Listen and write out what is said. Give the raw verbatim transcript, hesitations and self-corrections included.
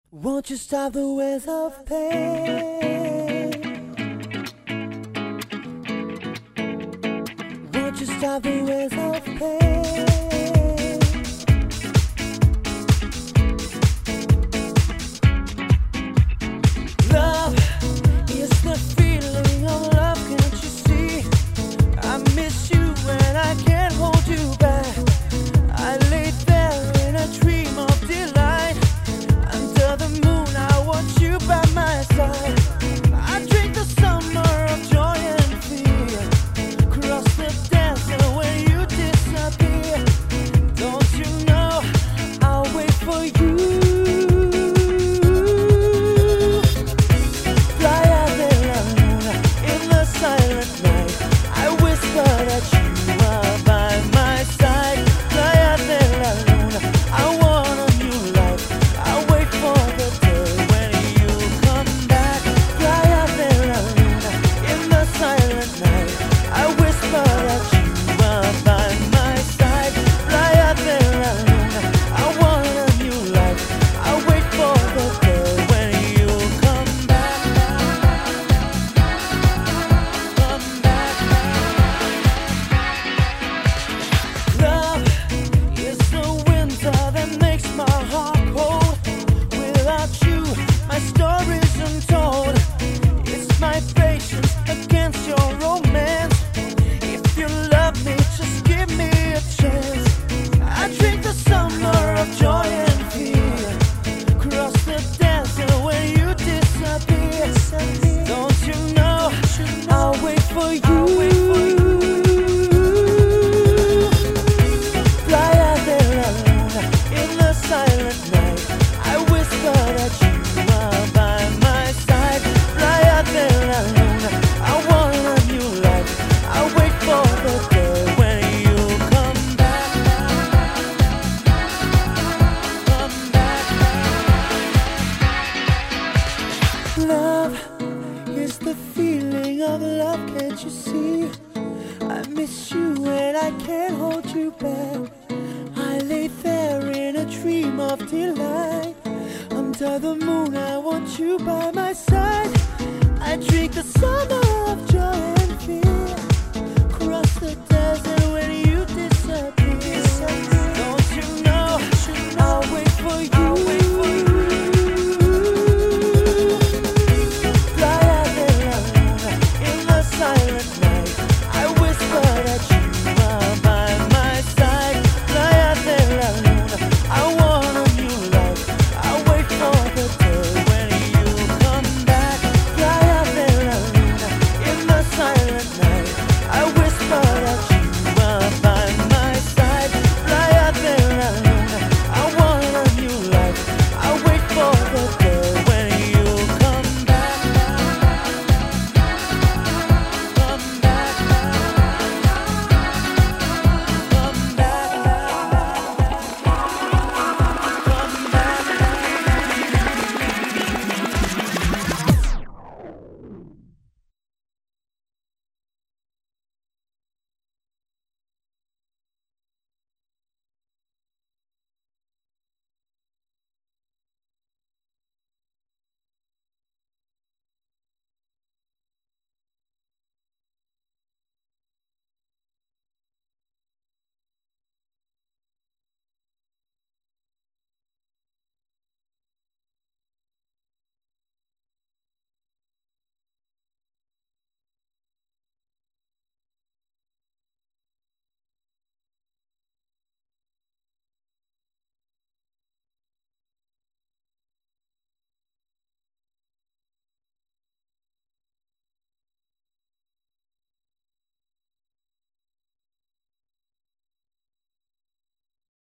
Won't you stop the waves of pain? Won't you stop the waves of pain? Love is the feeling of love, can't you see? I miss you and I can't hold you back. I lay there in a dream of delight. Under the moon, I want you by my side. I drink the summer of joy and fear. Cross the desert when you disappear. Don't you know I'll wait for you? Fly out there alone in the silent night. I whisper that you are by my side. Fly out there alone, I want a new life. I'll wait for the day when you come back. Fly out there alone in the silent night. I whisper that you are by my side. Fly out there alone, I want a new life. I'll wait for the day when you come back. Come back. Love is the winter that makes my heart cold. Without you, my story's untold. It's my patience against your romance. If you love me, just give me a chance. I drink the summer of joy and fear. Cross the desert when you disappear. Don't you know I'll wait for you? Fly out there alone in the silent night. I whisper that you are by my side. Fly out there alone, I want a new life. I'll wait for the day when you come back. Come back. Love is the feeling of love, can't you see? I miss you and I can't hold you back. I lay there in a dream of delight. Under the moon, I want you by my side. I drink the summer of joy and fear. Cross the